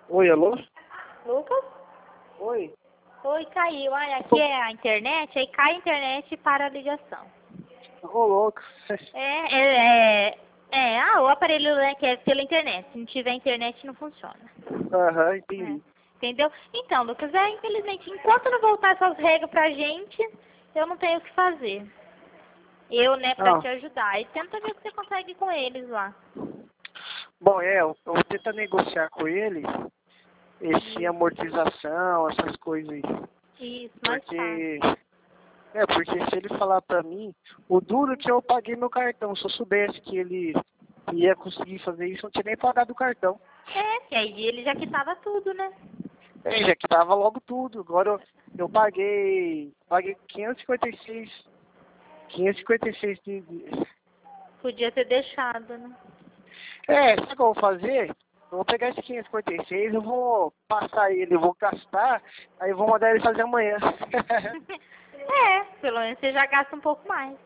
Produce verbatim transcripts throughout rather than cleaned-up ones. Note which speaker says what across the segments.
Speaker 1: Oi, alô?
Speaker 2: Lucas?
Speaker 1: Oi.
Speaker 2: Oi, caiu. Olha, aqui é a internet, aí cai a internet e para a ligação.
Speaker 1: Ô, louco.
Speaker 2: É, é, é, é, ah, o aparelho, né, que é pela internet. Se não tiver internet, não funciona.
Speaker 1: Aham,
Speaker 2: É,
Speaker 1: entendi.
Speaker 2: entendeu? Então, Lucas, é, infelizmente, enquanto não voltar essas regras pra gente, eu não tenho o que fazer. Eu, né, pra
Speaker 1: Ah,
Speaker 2: te ajudar. E tenta ver o que você consegue com eles lá.
Speaker 1: bom, é, eu eu vou tentar negociar com ele esse
Speaker 2: Isso,
Speaker 1: amortização, essas coisas aí.
Speaker 2: isso, mais fácil.
Speaker 1: Porque, é, porque se ele falar pra mim, o duro é que eu paguei meu cartão. Se eu soubesse que ele ia conseguir fazer isso, eu não tinha nem pagado o cartão.
Speaker 2: É, que aí ele já quitava tudo, né?
Speaker 1: É, já que tava logo tudo. Agora eu, eu paguei, paguei quinhentos e cinquenta e seis, quinhentos e cinquenta e seis de, de...
Speaker 2: Podia ter deixado, né?
Speaker 1: É, sabe o que eu vou fazer? Eu vou pegar esse quinhentos e cinquenta e seis, eu vou passar ele, eu vou gastar, aí eu vou mandar ele fazer amanhã.
Speaker 2: É, pelo menos você já gasta um pouco mais.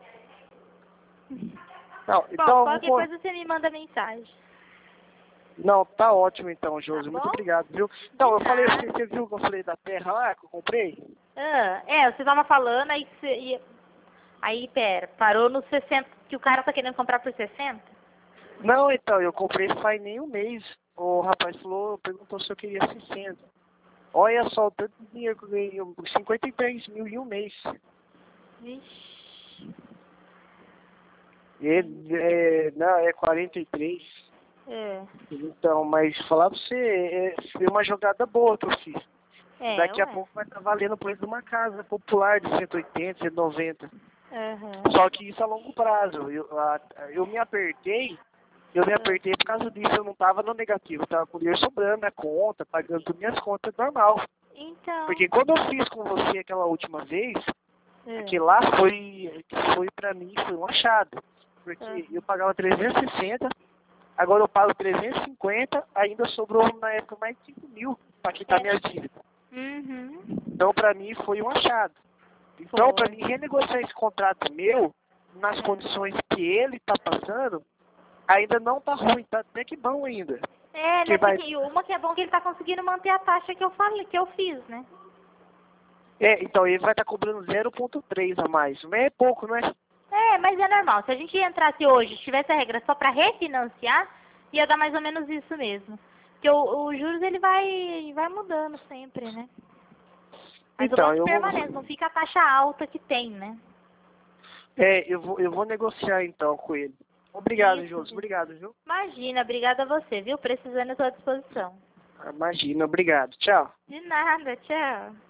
Speaker 1: Não,
Speaker 2: Bom,
Speaker 1: então eu
Speaker 2: qualquer
Speaker 1: vou...
Speaker 2: coisa você me manda mensagem.
Speaker 1: Não, tá ótimo então,
Speaker 2: Tá
Speaker 1: Josi, muito
Speaker 2: bom?
Speaker 1: obrigado, viu?
Speaker 2: De
Speaker 1: Então, eu falei assim,
Speaker 2: nada.
Speaker 1: você viu que eu falei da terra lá, que eu comprei?
Speaker 2: Ah, é, você tava falando, aí você ia... Aí, pera, parou no sessenta, que o cara tá querendo comprar por sessenta?
Speaker 1: Não, então, eu comprei faz nem um mês. O rapaz falou, perguntou se eu queria sessenta. Olha só o tanto de dinheiro que eu ganhei, cinquenta e três mil em um mês.
Speaker 2: Vixe.
Speaker 1: Ele, é, não, é quarenta e três.
Speaker 2: É,
Speaker 1: Então, mas falar pra você, é, foi uma jogada boa que eu fiz.
Speaker 2: é,
Speaker 1: Daqui a
Speaker 2: ué.
Speaker 1: pouco vai estar valendo o preço de uma casa popular de cento e oitenta, cento e noventa.
Speaker 2: Aham.
Speaker 1: Só que isso a longo prazo. Eu, a, eu me apertei, eu me
Speaker 2: Ah,
Speaker 1: apertei por causa disso, eu não estava no negativo, eu estava com dinheiro sobrando na conta, pagando todas minhas contas normal.
Speaker 2: então.
Speaker 1: Porque quando eu fiz com você aquela última vez,
Speaker 2: É,
Speaker 1: aquilo lá foi, foi pra mim, foi um achado. Porque
Speaker 2: aham.
Speaker 1: eu pagava trezentos e sessenta, agora eu pago trezentos e cinquenta, ainda sobrou na época mais de cinco mil para quitar
Speaker 2: É.
Speaker 1: minhas dívidas.
Speaker 2: Uhum.
Speaker 1: Então pra mim foi um achado. Então para
Speaker 2: Foi.
Speaker 1: mim renegociar esse contrato meu, nas
Speaker 2: É.
Speaker 1: condições que ele tá passando, ainda não tá ruim, tá até que bom ainda.
Speaker 2: É,
Speaker 1: Que
Speaker 2: né,
Speaker 1: vai,
Speaker 2: porque e uma que é bom que ele tá conseguindo manter a taxa que eu falei, que eu fiz, né?
Speaker 1: é, então ele vai estar tá cobrando zero vírgula três a mais. Mas é pouco, não é?
Speaker 2: É, mas é normal. Se a gente entrasse hoje, tivesse a regra só para refinanciar, ia dar mais ou menos isso mesmo. Porque o, o juros ele vai, vai mudando sempre, né? Mas o
Speaker 1: Então,
Speaker 2: banco
Speaker 1: eu vou,
Speaker 2: permanece, não fica a taxa alta que tem, né?
Speaker 1: é, eu vou, eu vou negociar então com ele. Obrigado,
Speaker 2: Isso,
Speaker 1: Josi.
Speaker 2: isso.
Speaker 1: Obrigado, viu?
Speaker 2: Imagina, obrigada a você, viu? Precisando, eu tô à disposição.
Speaker 1: Imagina, obrigado. Tchau.
Speaker 2: De nada, tchau.